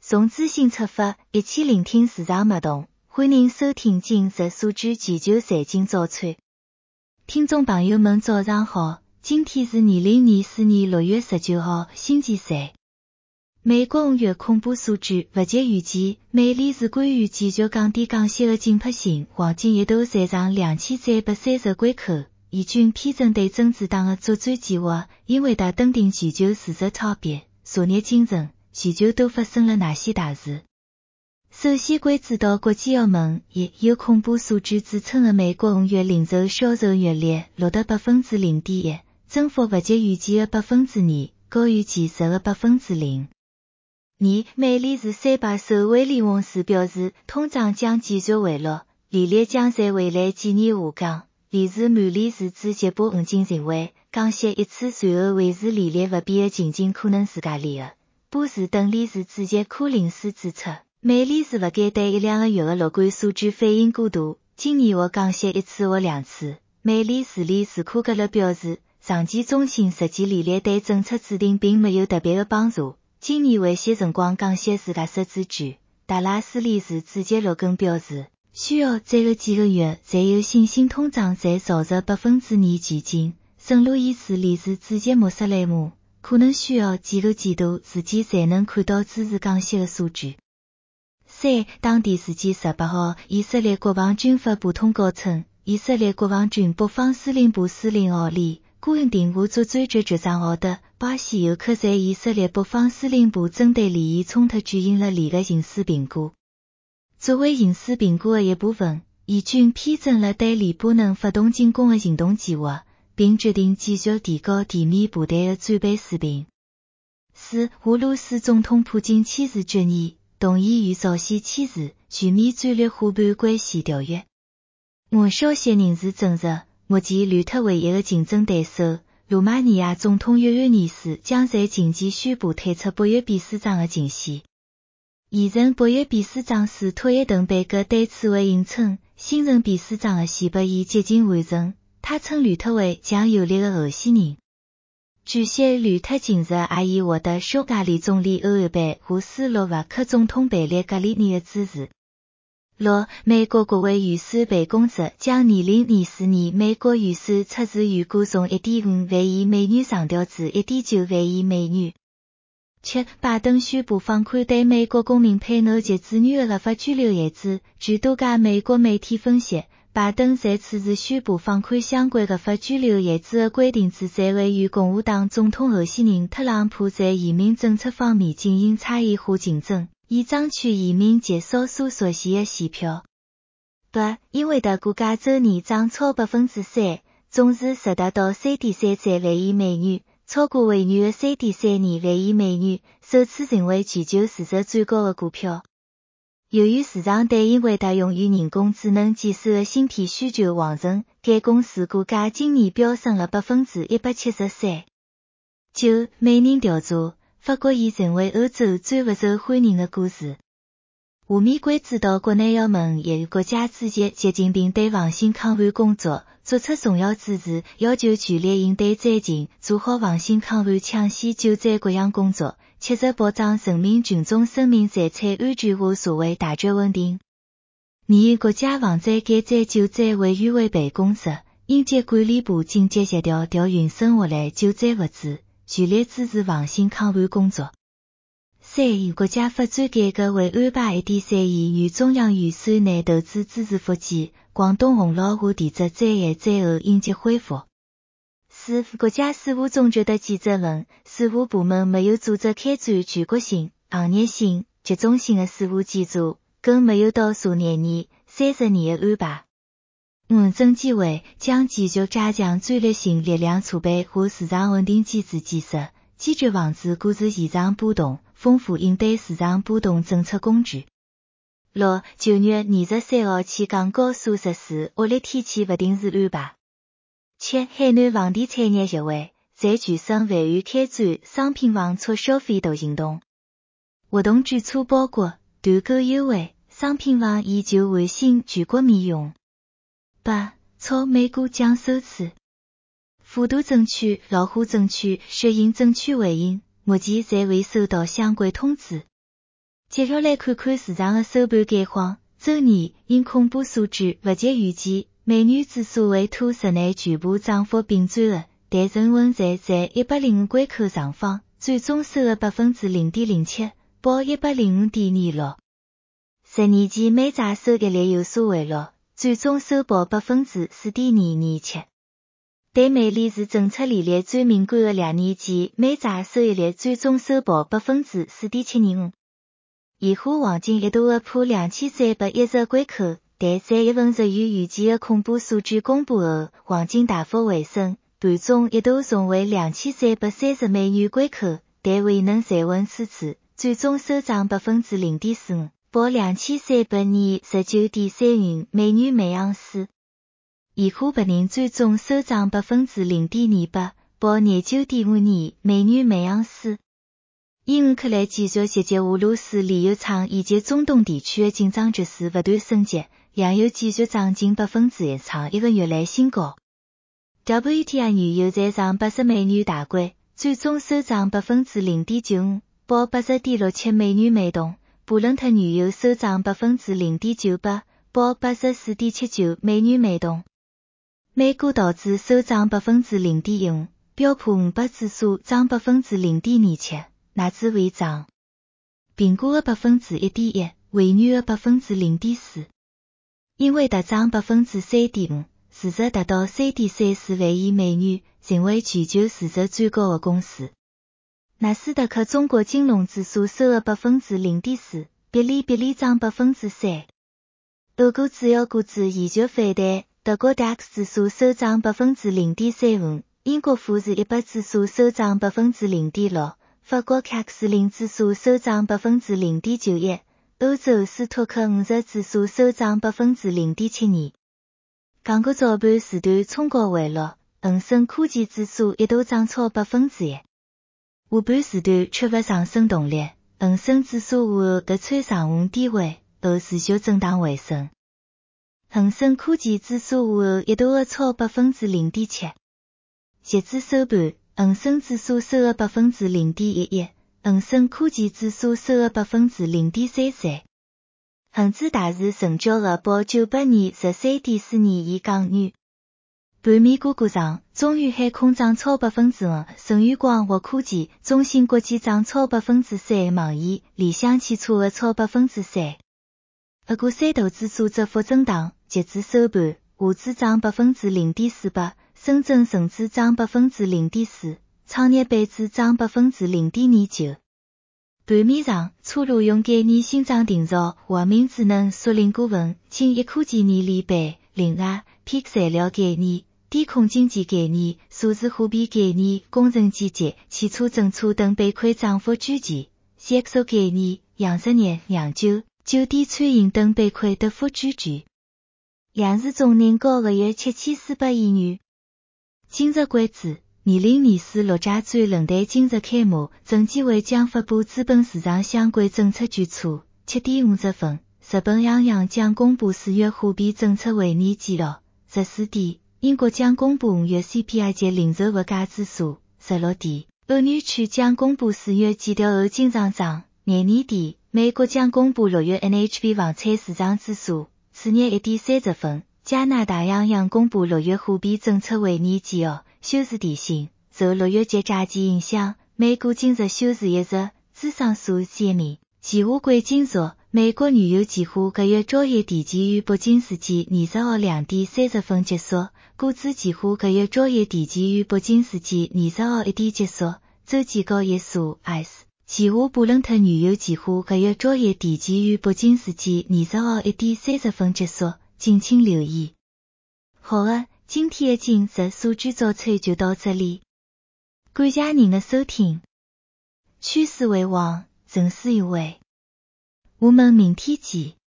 从资讯出发，一起聆听市场脉动。欢迎收听今日数据全球财经早餐。听众朋友们早上好，今天是2024年6月19号，星期三。美国5月恐怖数据不及预期，美联储关于继续降低降息的紧迫性，黄金一度站上2330关口。以军批准对政治党的作战计划，因为它登顶全球市值超标。昨日清晨，全球都发生了哪些大事？首先关注到国际澳门也有恐怖数据支撑的美国5月零售销售月率录得 0.1%， 增幅不及预期的 2%， 高于前值的 0%。美联储三把手威廉翁斯表示，通胀将继续回落，利率将在未来几年下降。联储满联储主席鲍恩金认为，降息一次随后维持利率不变的情景可能自家来的。波士顿联储主席柯林斯指出，美联储不该对1-2个月的乐观数据反应过度，今年或降息一次或两次。美联储理事库格勒表示，长期中性实际利率对政策制定并没有特别的帮助，今年会些辰光降息自家设置句。达拉斯联储主席罗根表示，需要再有几个月才有信心通胀在朝着 2% 前进。圣路易斯联储主席穆斯雷姆可能需要几个季度时间才能看到支持降息的数据。当地时间18号，以色列国防军发布通告称，以色列国防军北方司令部司令奥利·古恩定下作战局局长奥德·巴西有可在以色列北方司令部针对利益冲突举行了联合刑事评估。作为刑事评估的一部分，以军批准了对黎巴嫩发动进攻的行动计划，并决定继续提高地面部队的战备水平。俄罗斯总统普京签署决议，同意与朝鲜签署全面战略伙伴关系条约。消息人士证实，目前吕特唯一的竞争对手罗马尼亚总统约翰尼斯将在近期宣布退出北约秘书长的竞选。现任北约秘书长斯托耶滕贝格对此回应称，新任秘书长的选拔已接近完成，他称吕特唯将有力的候选人。据悉，吕特近日也已获得匈牙利总理欧尔班和斯洛伐克总统贝列格里尼的支持。美国国会预算办公室将2024年美国预算赤字预估从 1.5 万亿美元上调至 1.9 万亿美元。拜登宣布放宽对美国公民配偶及子女的合法居留限制。据多家美国媒体分析，拜登在此次宣布放宽相关合法居留限制的规定，旨在为与共和党总统候选人特朗普在移民政策方面进行差异化竞争，以争取移民及少数族裔的选票。因为的国家州年涨超 3%， 总值实达到 3.33 万亿美元。超过去年的 3.32 万亿美元，首次成为全球市值最高的股票。由于市场对因为它用于人工智能技术的芯片需求旺盛，该公司股价今年飙升了 173%。就每年调查，法国已成为欧洲最不受欢迎的股市。下面关注到国内澳门也与国家主席习近平对防汛抗旱工作作出重要指示，要求全力应对灾情，做好防汛抗旱抢险救灾各项工作，切实保障人民群众生命财产安全和社会大局稳定。国家防灾减灾救灾委员会办公室、应急管理部紧急协调调运生活类救灾物资，全力支持防汛抗旱工作。国家发展改革会安排 1.3亿元中央预算内投资支持福建、广东洪涝和地质灾害灾后应急恢复。国家水务总局的记者问，水务部门没有组织开展全国性、行业性、集中性的水务检查，更没有到数年内、30年的安排。证监会将继续加强战略性力量储备和市场稳定机制建设，坚决防止股市市场波动，丰富应对市场波动政策工具。9月23号起港高速实施恶劣天气不定时安排。海南房地产业协会在全省范围开展商品房促消费大行动。活动举措包括团购优惠、商品房以旧换新全国免用。超美股将首次。富都证券、老虎证券、雪银证券回应，目前侪未收到相关通知。 接下来看看市场的收盘概况。周二，因公布数据不及预期，美元指数为兔日内全部涨幅并转弱，但人民币在105关口上方，最终收的 0.07%， 报 105.26。10年期美债收益率有所回落，最终收报 4.227%。对美利是政策利率最敏感的2年期美债收益率最终收报 4.725%。现货黄金一度突破2310关口，但3月份日与预期的恐怖数据公布后，黄金大幅回升，盘中一度重回2330美元关口，但未能站稳此处，最终收涨 0.45%， 报2329.30美元每盎司。现货白银最终收涨 0.28%， 报29.52美元每盎司。因乌克兰继续袭击俄罗斯炼油厂以及中东地区的紧张局势不断升级，原油继续涨近 1%， 创1个月来新高。WTI 原油在上80美元大关，最终收涨 0.95%， 报 80.67美元每桶。布伦特原油收涨 0.98%， 报 84.79美元每桶。美股道指收涨 0.15%， 标普500指数涨 0.27%。纳指微涨，苹果的 1.1%， 微软的 0.4%， 英伟达涨 3.5%， 市值达到 3.34万亿美元，成为全球市值最高的公司。纳斯达克中国金融指数收了 0.4%， 哔哩涨 3%。欧股主要股指延续反弹，德国 DAX 指数收涨 0.35%， 英国富时100指数收涨 0.6%。法国 CAC 40指数收涨 0.91%， 欧洲斯托克50指数收涨 0.72%。港股早盘时段冲高回落，恒生科技指数一度涨超 1%。下盘时段缺乏上升动力，恒生指数午后突穿上午低位，后持续震荡回升。恒生科技指数午后一度超 0.7%。截至收盘，恒生指数收了 0.11%， 恒生科技指数收了 0.33%。恒指大市成交额报900年 13.42亿港元。盘面股上，中远海控涨超 5%， 舜宇光学科技、中芯国际涨超 3%， 网易、理想汽车超 3%。俄股三大指数窄幅震荡，截至收盘，沪指涨 0.48%。深圳成指涨 0.4%， 创业板指涨 0.29%。盘面上，车路用概念新涨定造，华明智能属灵股份，轻一科技年利板，另外 PIK 材料概念、低空经济概念、数字货币概念、工程机械、汽车政策等板块涨幅居前 ，CXO 概念、养殖业、酿酒、酒店餐饮等板块跌幅居前。两市总年高额约7400亿元。今日关注2024陆家嘴论坛今日开幕，证监会将发布资本市场相关政策举措。7点50分，日本央行将公布4月货币政策会议纪要。14点，英国将公布5月 CPI 及零售物价指数。16点，欧元区将公布4月季调后经胀账。12点，美国将公布6月 NHB 房产市场指数。次日1点30分。加拿大央行公布6月货币政策会议纪要。休市提醒，受6月节假期影响，美股今日休市1日。资商数 CME 期货贵金属，美国原油期货隔月交易提前于北京时间20号2点30分结束，股指期货隔月交易提前于北京时间20号1点结束。周期交易所 ICE 期货布伦特原油期货隔月交易提前于北京时间20号1点30分结束。敬请留意。好了，今天的今日数据早餐就到这里，感谢您的收听。趋势为王，正是有为。我们明天见。